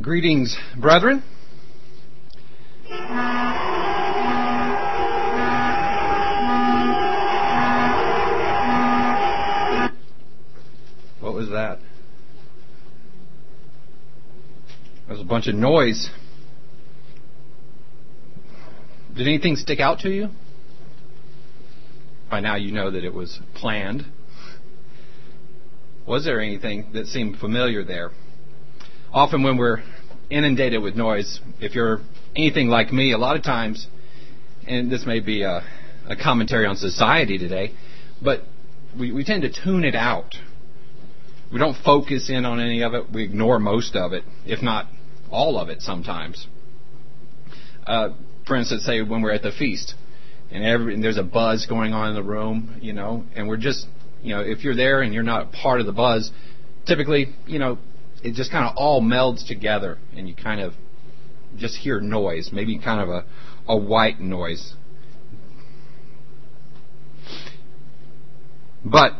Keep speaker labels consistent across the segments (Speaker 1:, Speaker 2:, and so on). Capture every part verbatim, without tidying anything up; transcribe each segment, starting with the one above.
Speaker 1: Greetings, brethren. What was that? There was a bunch of noise. Did anything stick out to you? By now you know that it was planned. Was there anything that seemed familiar there? Often when we're inundated with noise, if you're anything like me, a lot of times, and this may be a, a commentary on society today, but we, we tend to tune it out. We don't focus in on any of it. We ignore most of it, if not all of it sometimes. Uh, for instance, say when we're at the feast, and, every, and there's a buzz going on in the room, you know, and we're just, you know, if you're there and you're not part of the buzz, typically, you know, it just kind of all melds together, and you kind of just hear noise, maybe kind of a, a white noise. But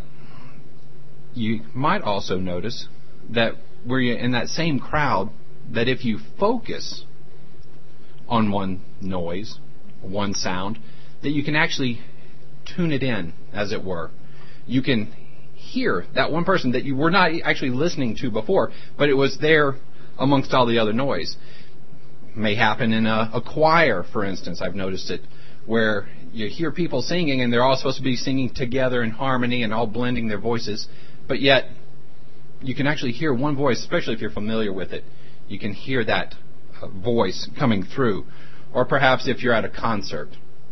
Speaker 1: you might also notice that where you're in that same crowd, that if you focus on one noise, one sound, that you can actually tune it in, as it were. You can hear that one person that you were not actually listening to before, but it was there amongst all the other noise. It may happen in a, a choir, for instance. I've noticed it, where you hear people singing and they're all supposed to be singing together in harmony and all blending their voices, but yet you can actually hear one voice, especially if you're familiar with it. You can hear that uh, voice coming through. Or perhaps if you're at a concert.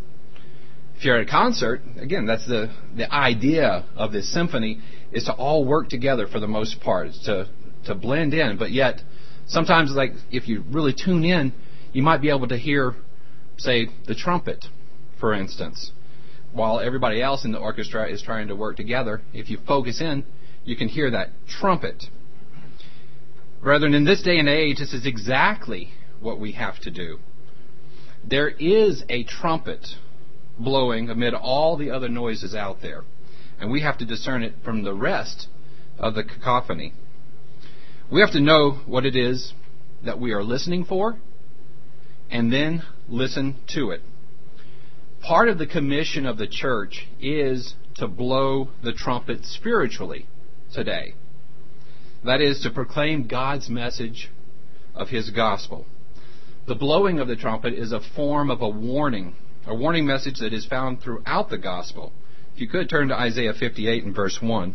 Speaker 1: If you're at a concert, again, that's the, the idea of this symphony, is to all work together for the most part. It's to, to blend in. But yet, sometimes, like if you really tune in, you might be able to hear, say, the trumpet, for instance. While everybody else in the orchestra is trying to work together, if you focus in, you can hear that trumpet. Brethren, in this day and age, this is exactly what we have to do. There is a trumpet blowing amid all the other noises out there, and we have to discern it from the rest of the cacophony. We have to know what it is that we are listening for, and then listen to it. Part of the commission of the church is to blow the trumpet spiritually today. That is, to proclaim God's message of His gospel. The blowing of the trumpet is a form of a warning, a warning message that is found throughout the gospel. If you could turn to Isaiah fifty-eight and verse one.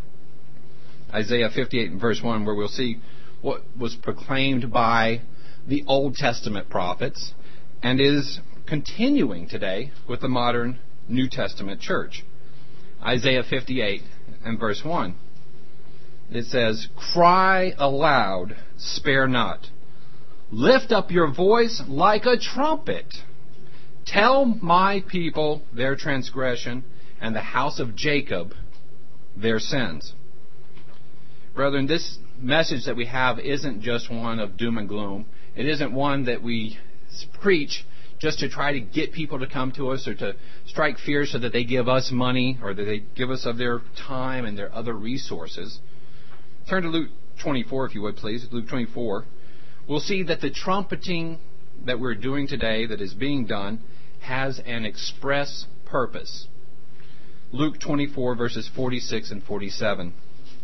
Speaker 1: Isaiah fifty-eight and verse one, where we'll see what was proclaimed by the Old Testament prophets and is continuing today with the modern New Testament church. Isaiah fifty-eight and verse one. It says, "Cry aloud, spare not. Lift up your voice like a trumpet. Tell my people their transgression, and the house of Jacob their sins." Brethren, this message that we have isn't just one of doom and gloom. It isn't one that we preach just to try to get people to come to us or to strike fear so that they give us money or that they give us of their time and their other resources. Turn to Luke twenty-four, if you would, please. Luke twenty-four. We'll see that the trumpeting that we're doing today, that is being done, has an express purpose. Luke twenty-four, verses forty-six and forty-seven.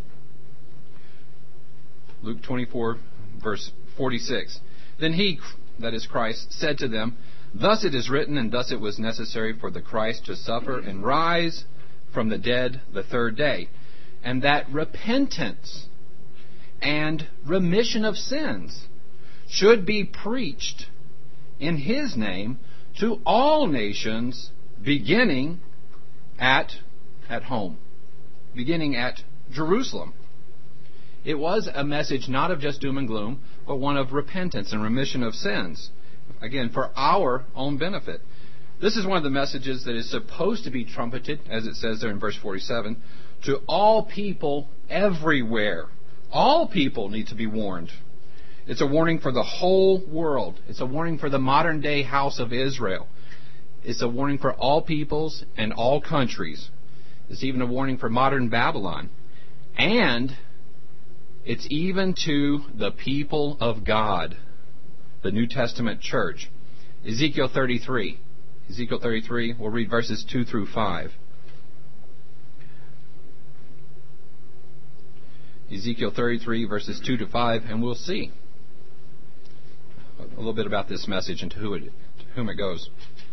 Speaker 1: Luke twenty-four, verse forty-six. "Then he," that is Christ, "said to them, Thus it is written, and thus it was necessary for the Christ to suffer and rise from the dead the third day, and that repentance and remission of sins should be preached in His name to all nations, beginning at at home, beginning at Jerusalem." It was a message not of just doom and gloom, but one of repentance and remission of sins. Again, for our own benefit. This is one of the messages that is supposed to be trumpeted, as it says there in verse forty-seven, to all people everywhere. All people need to be warned. It's a warning for the whole world. It's a warning for the modern day house of Israel. It's a warning for all peoples and all countries. It's even a warning for modern Babylon. And It's even to the people of God, the New Testament church. Ezekiel thirty-three. Ezekiel thirty-three, we'll read verses two through five. Ezekiel thirty-three, verses two to five, and we'll see a little bit about this message and to, who it, to whom it goes.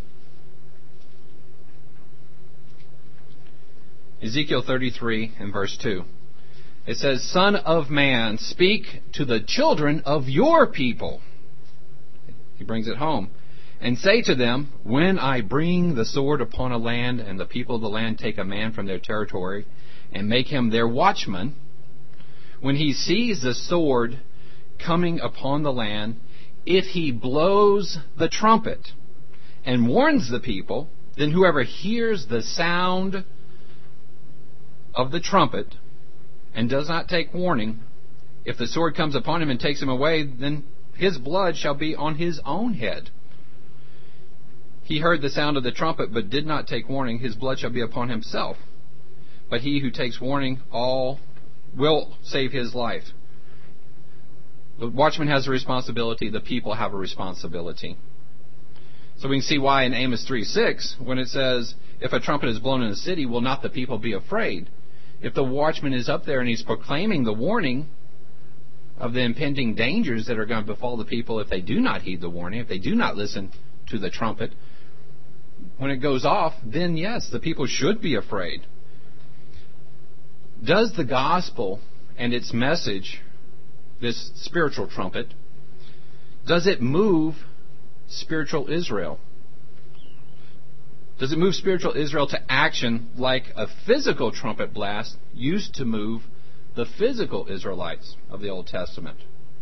Speaker 1: Ezekiel thirty-three and verse two. It says, Son of man, speak to the children of your people. He brings it home. And say to them, when I bring the sword upon a land, and the people of the land take a man from their territory, and make him their watchman, when he sees the sword coming upon the land, if he blows the trumpet and warns the people, then whoever hears the sound of the trumpet and does not take warning, if the sword comes upon him and takes him away, then his blood shall be on his own head. He heard the sound of the trumpet, but did not take warning, his blood shall be upon himself. But he who takes warning, all will save his life. The watchman has a responsibility, the people have a responsibility. So we can see why in Amos three six, when it says, if a trumpet is blown in the city, will not the people be afraid? If the watchman is up there and he's proclaiming the warning of the impending dangers that are going to befall the people if they do not heed the warning, if they do not listen to the trumpet, when it goes off, then yes, the people should be afraid. Does the gospel and its message, this spiritual trumpet, does it move spiritual Israel? Does it move spiritual Israel to action like a physical trumpet blast used to move the physical Israelites of the Old Testament?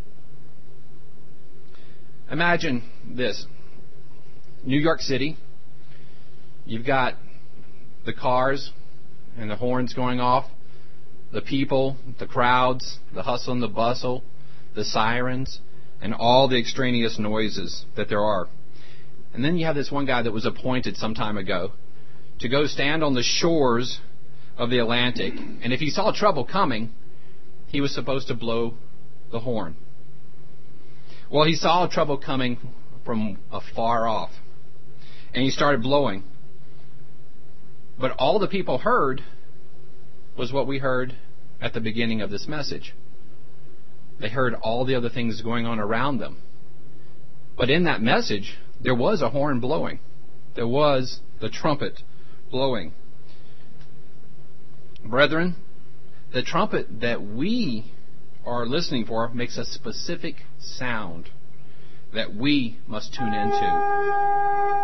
Speaker 1: Imagine this. New York City, you've got the cars and the horns going off, the people, the crowds, the hustle and the bustle, the sirens, and all the extraneous noises that there are. And then you have this one guy that was appointed some time ago to go stand on the shores of the Atlantic, and if he saw trouble coming, he was supposed to blow the horn. Well, he saw trouble coming from afar off, and he started blowing. But all the people heard was what we heard at the beginning of this message. They heard all the other things going on around them. But in that message, there was a horn blowing. There was the trumpet blowing. Brethren, the trumpet that we are listening for makes a specific sound that we must tune into.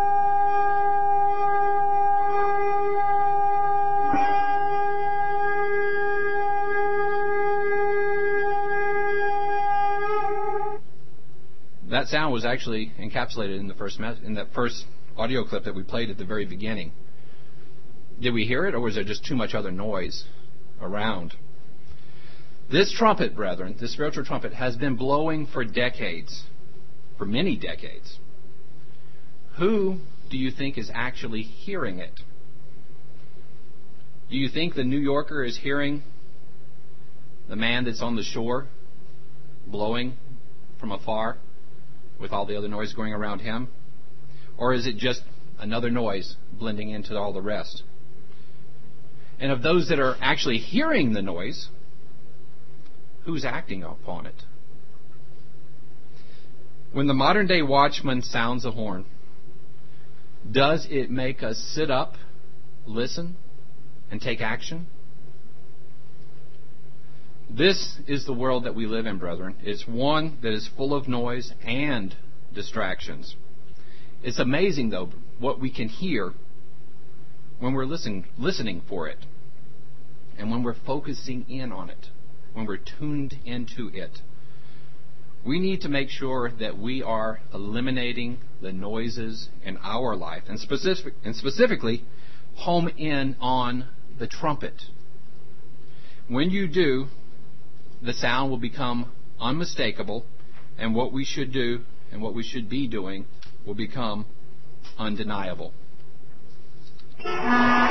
Speaker 1: That sound was actually encapsulated in the first me- in that first audio clip that we played at the very beginning. Did we hear it, or was there just too much other noise around? This trumpet, brethren, this spiritual trumpet, has been blowing for decades, for many decades. Who do you think is actually hearing it? Do you think the New Yorker is hearing the man that's on the shore blowing from afar with all the other noise going around him? Or is it just another noise blending into all the rest? And of those that are actually hearing the noise, who's acting upon it? When the modern day watchman sounds a horn, does it make us sit up, listen, and take action? This is the world that we live in, brethren. It's one that is full of noise and distractions. It's amazing, though, what we can hear when we're listening, listening for it, and when we're focusing in on it, when we're tuned into it. We need to make sure that we are eliminating the noises in our life, and, specific, and specifically home in on the trumpet. When you do, the sound will become unmistakable, and what we should do and what we should be doing will become undeniable.